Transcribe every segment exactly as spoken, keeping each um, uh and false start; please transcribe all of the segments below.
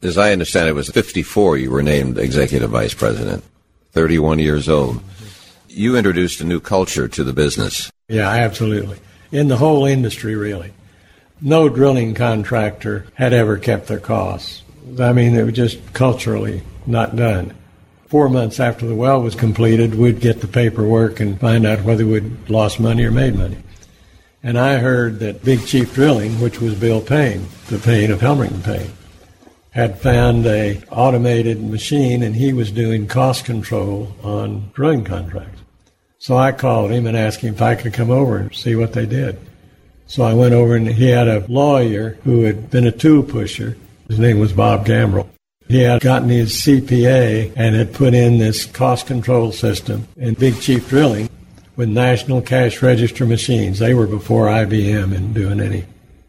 As I understand it, was fifty-four you were named executive vice president, thirty-one years old. You introduced a new culture to the business. Yeah, absolutely. In the whole industry, really. No drilling contractor had ever kept their costs. I mean, it was just culturally not done. Four months after the well was completed, we'd get the paperwork and find out whether we'd lost money or made money. And I heard that Big Chief Drilling, which was Bill Payne, the Payne of Helmerich Payne, had found a automated machine, and he was doing cost control on drilling contracts. So I called him and asked him if I could come over and see what they did. So I went over, and he had a lawyer who had been a tool pusher. His name was Bob Gambrell. He had gotten his C P A and had put in this cost control system in Big Chief Drilling with National Cash Register machines. They were before I B M in doing any.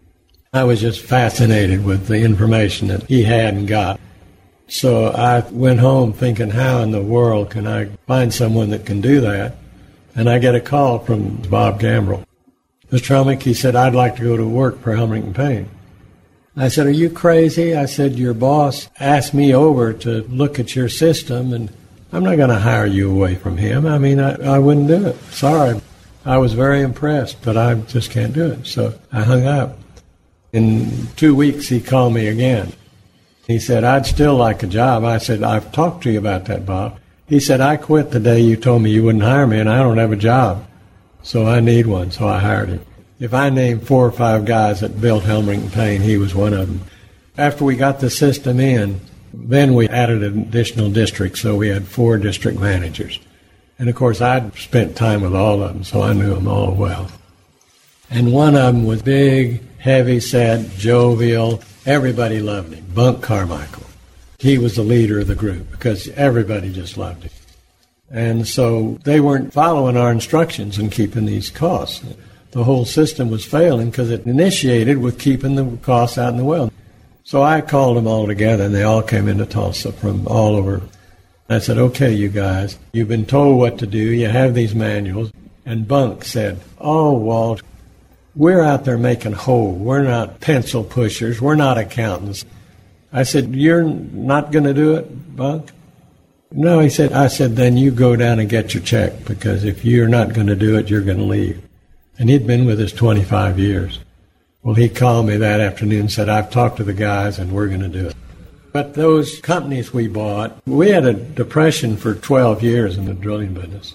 I was just fascinated with the information that he had and got. So I went home thinking, how in the world can I find someone that can do that? And I get a call from Bob Gambrell. Mister Helmerich, he said, I'd like to go to work for Helmerich and Payne. I said, are you crazy? I said, your boss asked me over to look at your system, and I'm not going to hire you away from him. I mean, I, I wouldn't do it. Sorry. I was very impressed, but I just can't do it. So I hung up. In two weeks, he called me again. He said, I'd still like a job. I said, I've talked to you about that, Bob. He said, I quit the day you told me you wouldn't hire me, and I don't have a job. So I need one, so I hired him. If I named four or five guys that built Helmerich and Payne, he was one of them. After we got the system in, then we added an additional district, so we had four district managers. And, of course, I'd spent time with all of them, so I knew them all well. And one of them was big, heavy-set, jovial. Everybody loved him, Bunk Carmichael. He was the leader of the group because everybody just loved him. And so they weren't following our instructions in keeping these costs. The whole system was failing because it initiated with keeping the costs out in the well. So I called them all together, and they all came into Tulsa from all over. I said, okay, you guys, you've been told what to do. You have these manuals. And Bunk said, oh, Walt, we're out there making whole. We're not pencil pushers. We're not accountants. I said, you're not going to do it, Bunk? No, he said, I said, then you go down and get your check, because if you're not going to do it, you're going to leave. And he'd been with us twenty-five years. Well, he called me that afternoon and said, I've talked to the guys and we're going to do it. But those companies we bought, we had a depression for twelve years in the drilling business.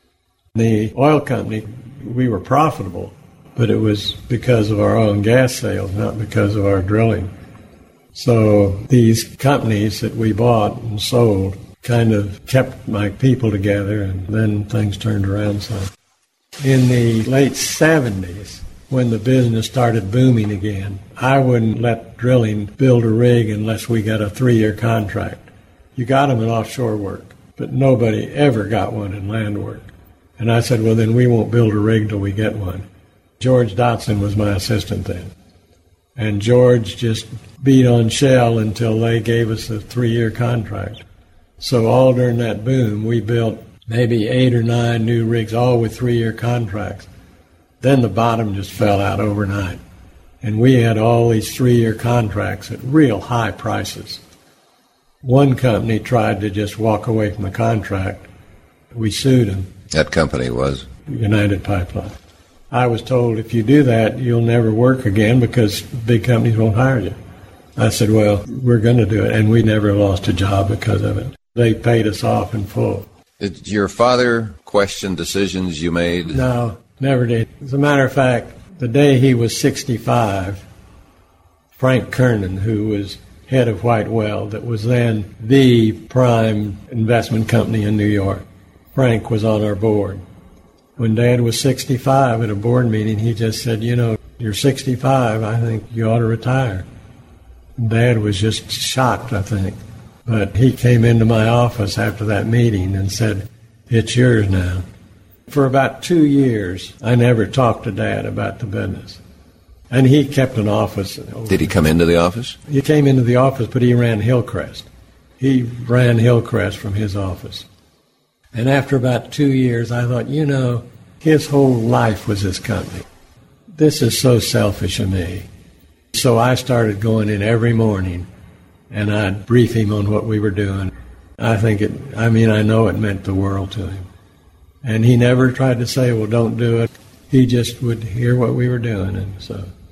The oil company, we were profitable, but it was because of our oil and gas sales, not because of our drilling. So these companies that we bought and sold kind of kept my people together, and then things turned around some. In the late seventies, when the business started booming again, I wouldn't let drilling build a rig unless we got a three-year contract. You got them in offshore work, but nobody ever got one in land work. And I said, well, then we won't build a rig till we get one. George Dotson was my assistant then. And George just beat on Shell until they gave us a three-year contract. So all during that boom, we built maybe eight or nine new rigs, all with three-year contracts. Then the bottom just fell out overnight. And we had all these three-year contracts at real high prices. One company tried to just walk away from the contract. We sued them. That company was? United Pipeline. I was told, if you do that, you'll never work again because big companies won't hire you. I said, well, we're going to do it. And we never lost a job because of it. They paid us off in full. Did your father question decisions you made? No, never did. As a matter of fact, the day he was sixty-five, Frank Kernan, who was head of White Well, that was then the prime investment company in New York, Frank was on our board. When Dad was sixty-five at a board meeting, he just said, you know, you're sixty-five, I think you ought to retire. Dad was just shocked, I think. But he came into my office after that meeting and said, it's yours now. For about two years, I never talked to Dad about the business. And he kept an office. Did he come into the office? He came into the office, but he ran Hillcrest. He ran Hillcrest from his office. And after about two years, I thought, you know, his whole life was his company. This is so selfish of me. So I started going in every morning and I'd brief him on what we were doing. I think it, I mean, I know it meant the world to him. And he never tried to say, well, don't do it. He just would hear what we were doing, and so